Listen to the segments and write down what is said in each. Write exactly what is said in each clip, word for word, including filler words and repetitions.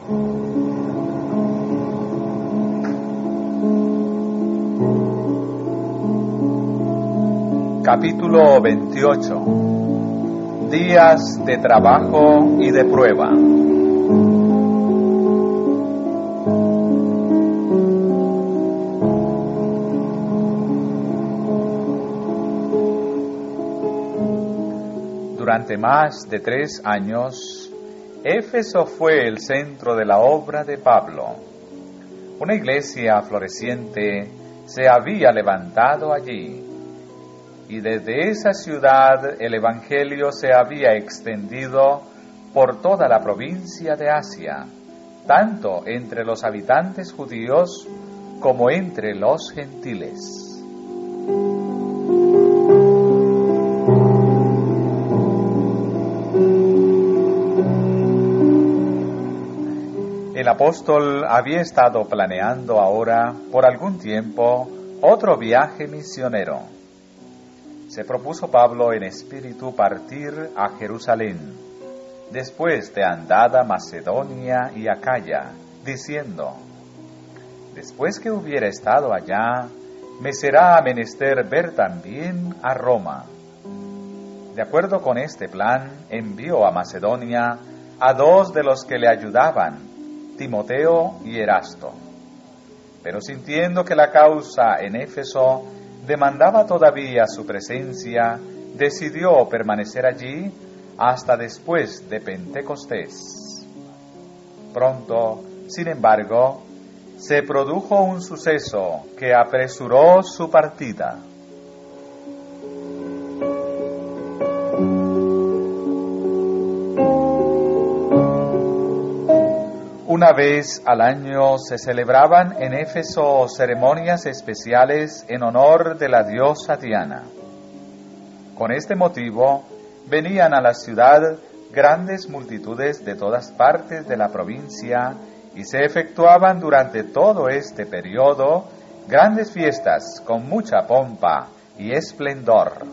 Capítulo veintiocho. Días de trabajo y de prueba. Durante más de tres años, Éfeso fue el centro de la obra de Pablo. Una iglesia floreciente se había levantado allí, y desde esa ciudad el Evangelio se había extendido por toda la provincia de Asia, tanto entre los habitantes judíos como entre los gentiles. El apóstol había estado planeando ahora, por algún tiempo, otro viaje misionero. Se propuso Pablo en espíritu partir a Jerusalén, después de andada Macedonia y Acaya, diciendo: después que hubiera estado allá, me será menester ver también a Roma. De acuerdo con este plan, envió a Macedonia a dos de los que le ayudaban, Timoteo y Erasto. Pero sintiendo que la causa en Éfeso demandaba todavía su presencia, decidió permanecer allí hasta después de Pentecostés. Pronto, sin embargo, se produjo un suceso que apresuró su partida. Una vez al año se celebraban en Éfeso ceremonias especiales en honor de la diosa Diana. Con este motivo, venían a la ciudad grandes multitudes de todas partes de la provincia y se efectuaban durante todo este periodo grandes fiestas con mucha pompa y esplendor.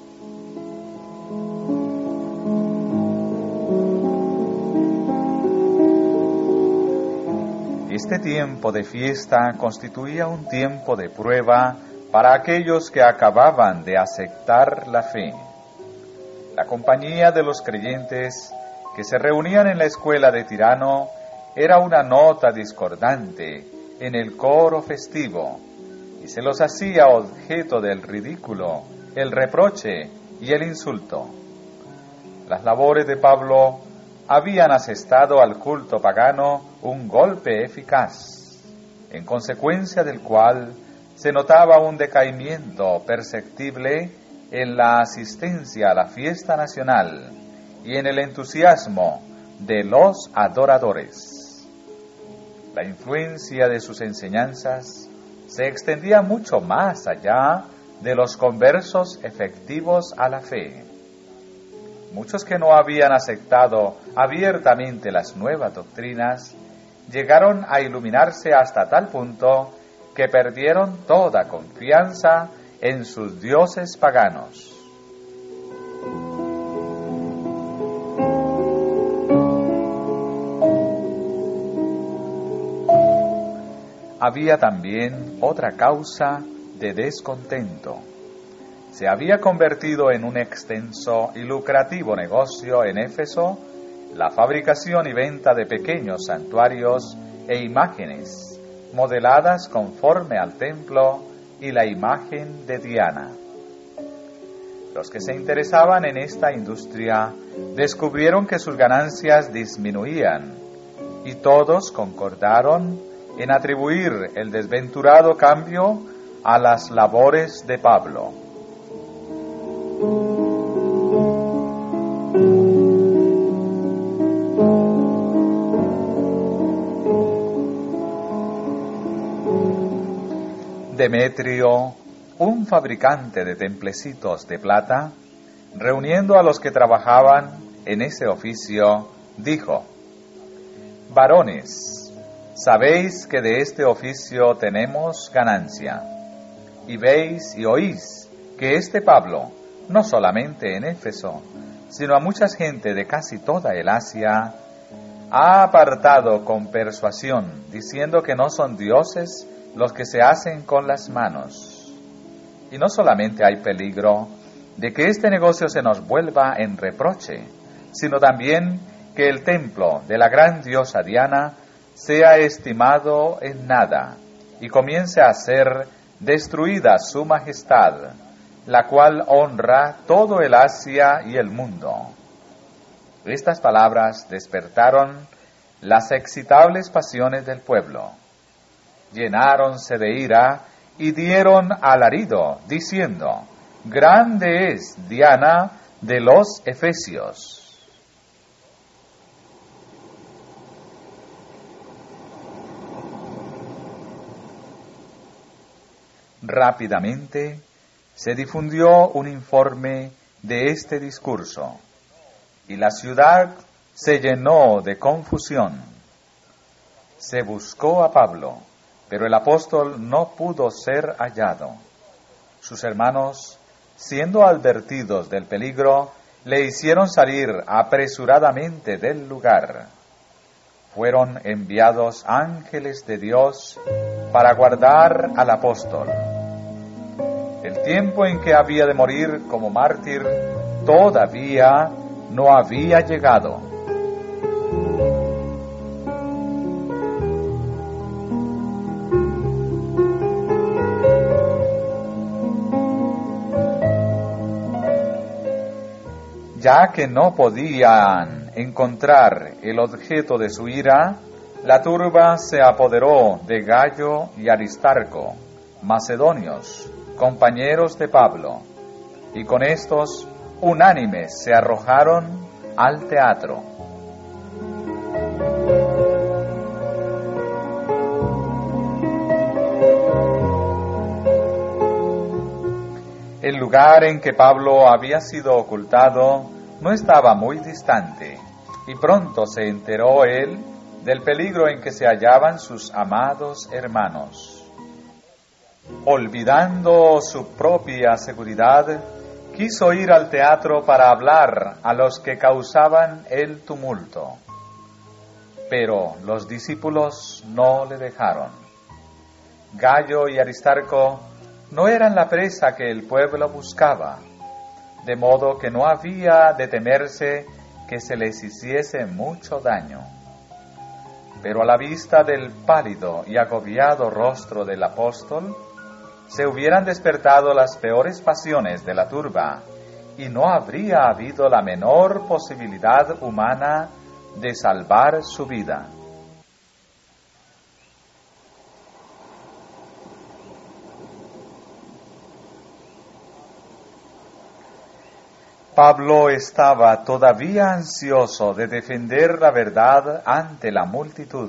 Este tiempo de fiesta constituía un tiempo de prueba para aquellos que acababan de aceptar la fe. La compañía de los creyentes que se reunían en la escuela de Tirano era una nota discordante en el coro festivo, y se los hacía objeto del ridículo, el reproche y el insulto. Las labores de Pablo habían asestado al culto pagano un golpe eficaz, en consecuencia del cual se notaba un decaimiento perceptible en la asistencia a la fiesta nacional y en el entusiasmo de los adoradores. La influencia de sus enseñanzas se extendía mucho más allá de los conversos efectivos a la fe. Muchos que no habían aceptado abiertamente las nuevas doctrinas llegaron a iluminarse hasta tal punto que perdieron toda confianza en sus dioses paganos. Había también otra causa de descontento. Se había convertido en un extenso y lucrativo negocio en Éfeso la fabricación y venta de pequeños santuarios e imágenes modeladas conforme al templo y la imagen de Diana. Los que se interesaban en esta industria descubrieron que sus ganancias disminuían y todos concordaron en atribuir el desventurado cambio a las labores de Pablo. Demetrio, un fabricante de templecitos de plata, reuniendo a los que trabajaban en ese oficio, dijo: varones, sabéis que de este oficio tenemos ganancia, y veis y oís que este Pablo, no solamente en Éfeso, sino a mucha gente de casi toda el Asia, ha apartado con persuasión, diciendo que no son dioses los que se hacen con las manos. Y no solamente hay peligro de que este negocio se nos vuelva en reproche, sino también que el templo de la gran diosa Diana sea estimado en nada y comience a ser destruida su majestad, la cual honra todo el Asia y el mundo. Estas palabras despertaron las excitables pasiones del pueblo. Llenáronse de ira y dieron alarido, diciendo: Grande es Diana de los Efesios. Rápidamente se difundió un informe de este discurso, y la ciudad se llenó de confusión. Se buscó a Pablo, pero el apóstol no pudo ser hallado. Sus hermanos, siendo advertidos del peligro, le hicieron salir apresuradamente del lugar. Fueron enviados ángeles de Dios para guardar al apóstol. El tiempo en que había de morir como mártir todavía no había llegado. Ya que no podían encontrar el objeto de su ira, la turba se apoderó de Gayo y Aristarco, macedonios, compañeros de Pablo, y con estos unánimes se arrojaron al teatro. El lugar en que Pablo había sido ocultado no estaba muy distante, y pronto se enteró él del peligro en que se hallaban sus amados hermanos. Olvidando su propia seguridad, quiso ir al teatro para hablar a los que causaban el tumulto. Pero los discípulos no le dejaron. Gayo y Aristarco no eran la presa que el pueblo buscaba, de modo que no había de temerse que se les hiciese mucho daño. Pero a la vista del pálido y agobiado rostro del apóstol, se hubieran despertado las peores pasiones de la turba, y no habría habido la menor posibilidad humana de salvar su vida. Pablo estaba todavía ansioso de defender la verdad ante la multitud,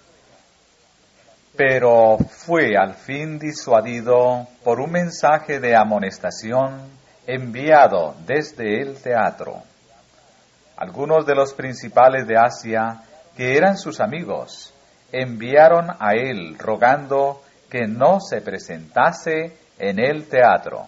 pero fue al fin disuadido por un mensaje de amonestación enviado desde el teatro. Algunos de los principales de Asia, que eran sus amigos, enviaron a él rogando que no se presentase en el teatro.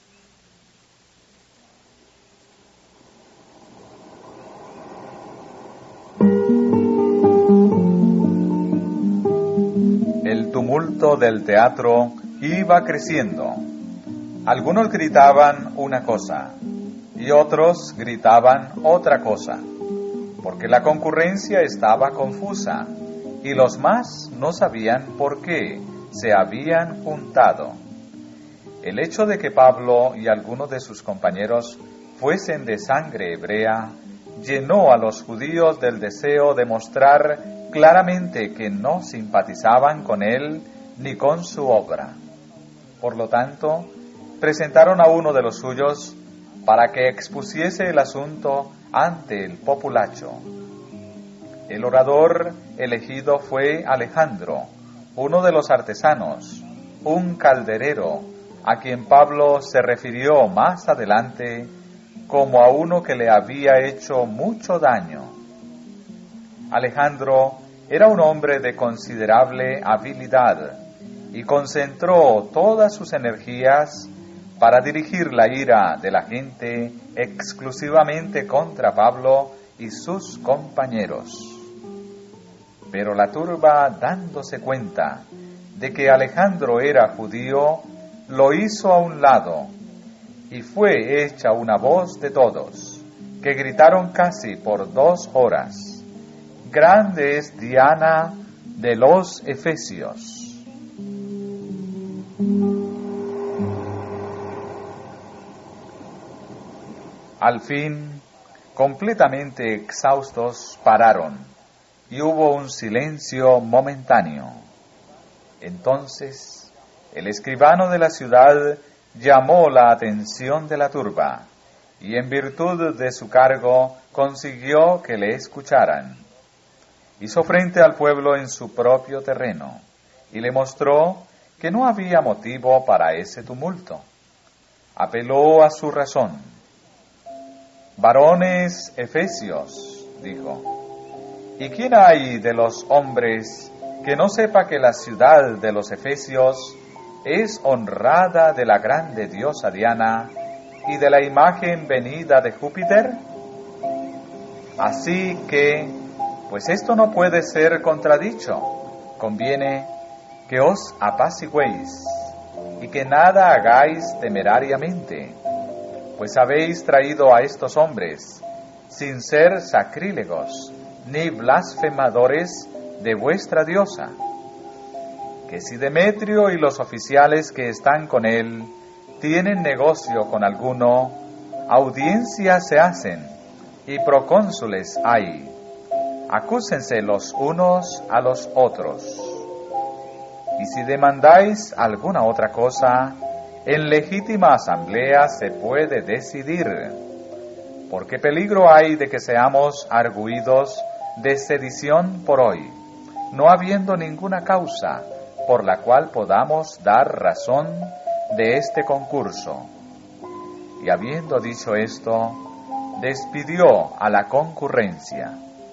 El tumulto del teatro iba creciendo. Algunos gritaban una cosa y otros gritaban otra cosa, porque la concurrencia estaba confusa y los más no sabían por qué se habían juntado. El hecho de que Pablo y algunos de sus compañeros fuesen de sangre hebrea llenó a los judíos del deseo de mostrar claramente que no simpatizaban con él ni con su obra. Por lo tanto, presentaron a uno de los suyos para que expusiese el asunto ante el populacho. El orador elegido fue Alejandro, uno de los artesanos, un calderero, a quien Pablo se refirió más adelante como a uno que le había hecho mucho daño. Alejandro era un hombre de considerable habilidad y concentró todas sus energías para dirigir la ira de la gente exclusivamente contra Pablo y sus compañeros. Pero la turba, dándose cuenta de que Alejandro era judío, lo hizo a un lado, y fue hecha una voz de todos, que gritaron casi por dos horas: «Grande es Diana de los Efesios». Al fin, completamente exhaustos, pararon, y hubo un silencio momentáneo. Entonces, el escribano de la ciudad llamó la atención de la turba, y en virtud de su cargo consiguió que le escucharan. Hizo frente al pueblo en su propio terreno, y le mostró que no había motivo para ese tumulto. Apeló a su razón. «Varones efesios», dijo, «¿y quién hay de los hombres que no sepa que la ciudad de los efesios es honrada de la grande diosa Diana y de la imagen venida de Júpiter? Así que, pues esto no puede ser contradicho, conviene que os apaciguéis y que nada hagáis temerariamente, pues habéis traído a estos hombres sin ser sacrílegos ni blasfemadores de vuestra diosa, que si Demetrio y los oficiales que están con él tienen negocio con alguno, audiencias se hacen y procónsules hay. Acúsense los unos a los otros. Y si demandáis alguna otra cosa, en legítima asamblea se puede decidir, porque peligro hay de que seamos arguidos de sedición por hoy, no habiendo ninguna causa por la cual podamos dar razón de este concurso». Y habiendo dicho esto, despidió a la concurrencia.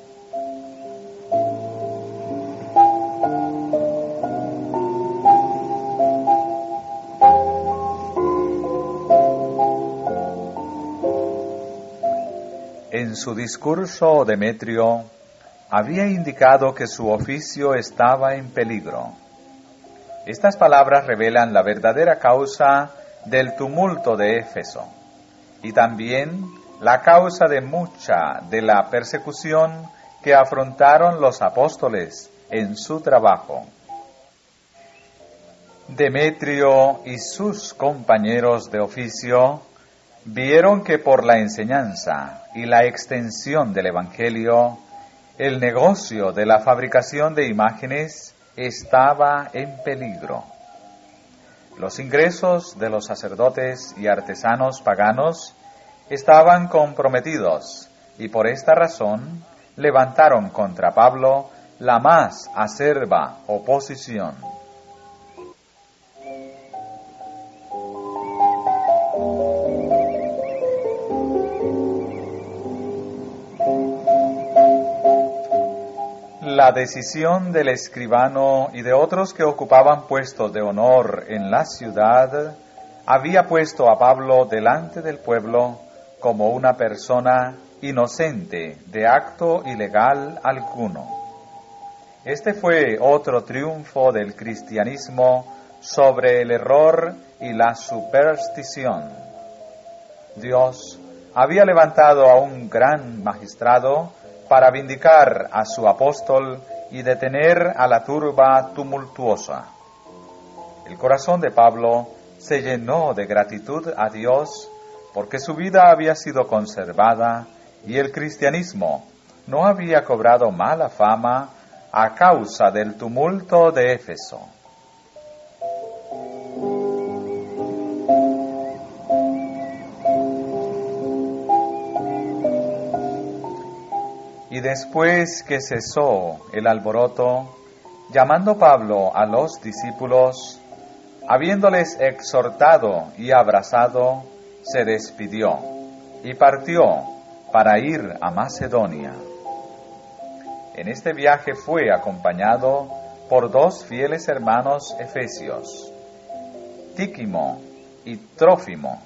En su discurso, Demetrio había indicado que su oficio estaba en peligro. Estas palabras revelan la verdadera causa del tumulto de Éfeso y también la causa de mucha de la persecución que afrontaron los apóstoles en su trabajo. Demetrio y sus compañeros de oficio vieron que por la enseñanza y la extensión del Evangelio, el negocio de la fabricación de imágenes estaba en peligro. Los ingresos de los sacerdotes y artesanos paganos estaban comprometidos, y por esta razón levantaron contra Pablo la más acerba oposición. La decisión del escribano y de otros que ocupaban puestos de honor en la ciudad había puesto a Pablo delante del pueblo como una persona inocente de acto ilegal alguno. Este fue otro triunfo del cristianismo sobre el error y la superstición. Dios había levantado a un gran magistrado para vindicar a su apóstol y detener a la turba tumultuosa. El corazón de Pablo se llenó de gratitud a Dios porque su vida había sido conservada y el cristianismo no había cobrado mala fama a causa del tumulto de Éfeso. Y después que cesó el alboroto, llamando Pablo a los discípulos, habiéndoles exhortado y abrazado, se despidió y partió para ir a Macedonia. En este viaje fue acompañado por dos fieles hermanos efesios, Tíquimo y Trófimo.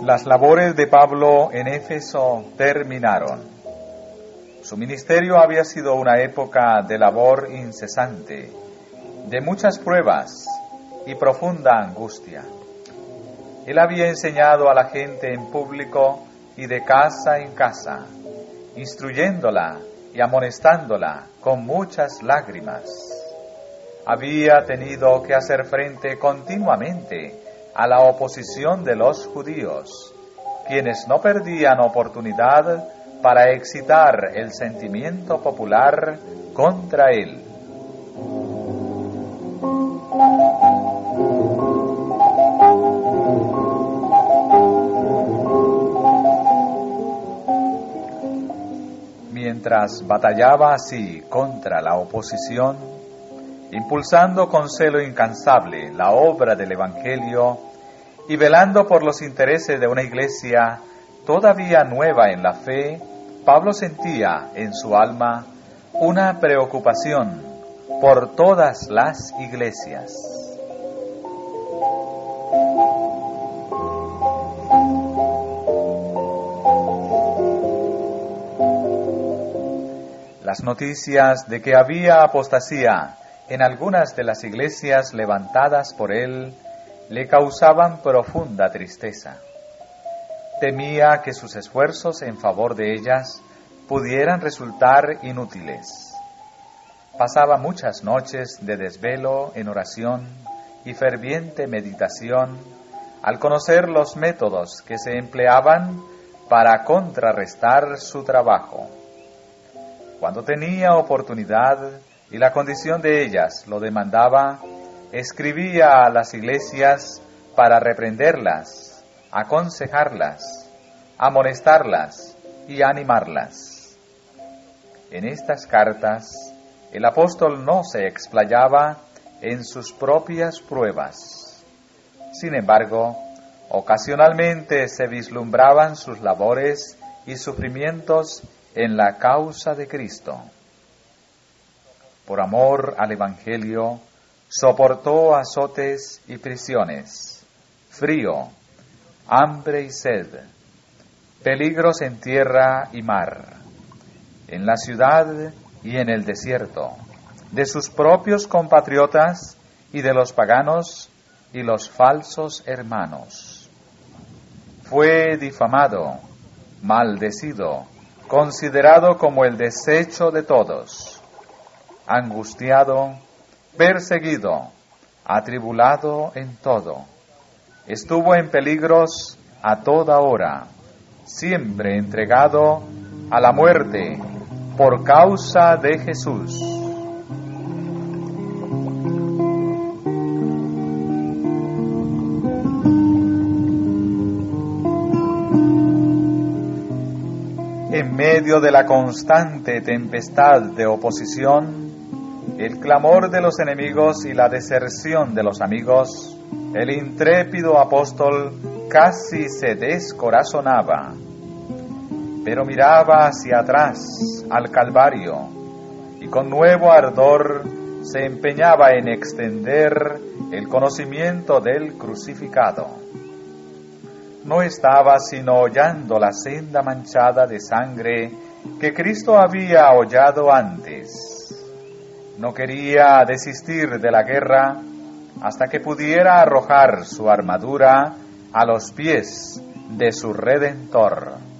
Las labores de Pablo en Éfeso terminaron. Su ministerio había sido una época de labor incesante, de muchas pruebas y profunda angustia. Él había enseñado a la gente en público y de casa en casa, instruyéndola y amonestándola con muchas lágrimas. Había tenido que hacer frente continuamente a la oposición de los judíos, quienes no perdían oportunidad para excitar el sentimiento popular contra él. Mientras batallaba así contra la oposición, impulsando con celo incansable la obra del Evangelio y velando por los intereses de una iglesia todavía nueva en la fe, Pablo sentía en su alma una preocupación por todas las iglesias. Las noticias de que había apostasía en algunas de las iglesias levantadas por él le causaban profunda tristeza. Temía que sus esfuerzos en favor de ellas pudieran resultar inútiles. Pasaba muchas noches de desvelo en oración y ferviente meditación al conocer los métodos que se empleaban para contrarrestar su trabajo. Cuando tenía oportunidad y la condición de ellas lo demandaba, escribía a las iglesias para reprenderlas, aconsejarlas, amonestarlas y animarlas. En estas cartas, el apóstol no se explayaba en sus propias pruebas. Sin embargo, ocasionalmente se vislumbraban sus labores y sufrimientos en la causa de Cristo. Por amor al Evangelio, soportó azotes y prisiones, frío, hambre y sed, peligros en tierra y mar, en la ciudad y en el desierto, de sus propios compatriotas y de los paganos y los falsos hermanos. Fue difamado, maldecido, considerado como el desecho de todos, angustiado, perseguido, atribulado en todo. Estuvo en peligros a toda hora, siempre entregado a la muerte por causa de Jesús. En medio de la constante tempestad de oposición, el clamor de los enemigos y la deserción de los amigos, el intrépido apóstol casi se descorazonaba, pero miraba hacia atrás al Calvario y con nuevo ardor se empeñaba en extender el conocimiento del crucificado. No estaba sino hollando la senda manchada de sangre que Cristo había hollado antes. No quería desistir de la guerra hasta que pudiera arrojar su armadura a los pies de su Redentor.